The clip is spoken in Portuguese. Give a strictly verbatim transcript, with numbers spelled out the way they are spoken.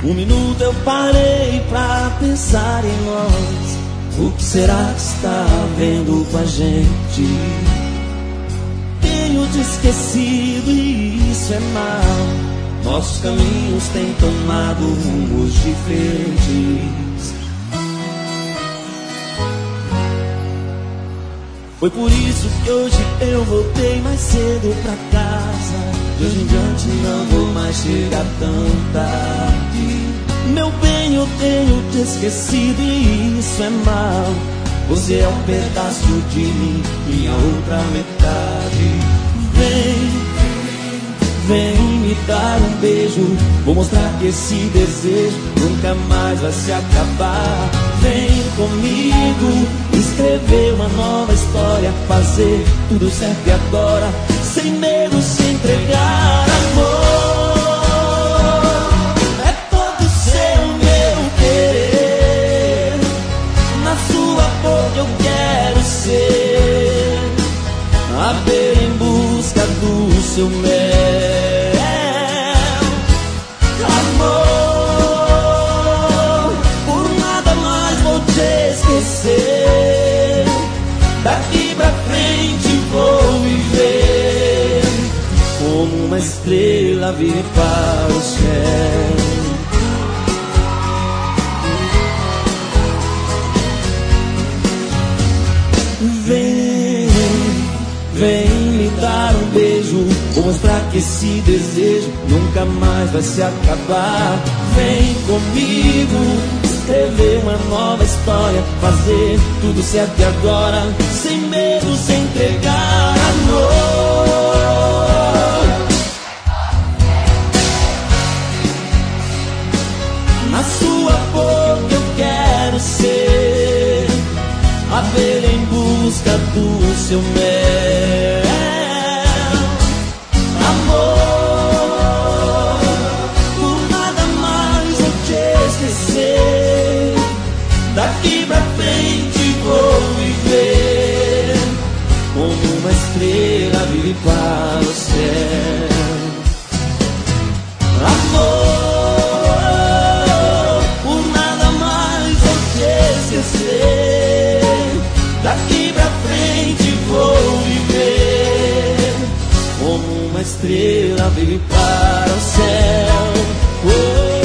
Um minuto eu parei pra pensar em nós. O que será que está havendo com a gente? Tenho te esquecido e isso é mal. Nossos caminhos têm tomado rumos diferentes. Foi por isso que hoje eu voltei mais cedo pra casa. De hoje em diante não vou mais chegar tão tarde. Meu bem, eu tenho te esquecido e isso é mal. Você é um pedaço de mim, minha outra metade. Vem, vem me dar um beijo. Vou mostrar que esse desejo nunca mais vai se acabar. Vem comigo, escrever uma nova história, fazer tudo certo e agora, sem medo, se entregar. Amor é todo seu, meu querer. Na sua boca eu quero ser, abelha em busca do seu mel. Daqui pra frente vou viver como uma estrela vir para o céu. Vem, vem me dar um beijo. Vou mostrar que esse desejo nunca mais vai se acabar. Vem comigo, escrever uma nova história, fazer tudo certo e agora, sem medo, sem entregar. Amor na sua boca eu quero ser, abelha em busca do seu mel. Amor, por nada mais vou te esquecer. Daqui pra frente vou viver como uma estrela vive para o céu. Amor, por nada mais vou te esquecer. Daqui pra frente vou viver como uma estrela vive para o céu. Oh.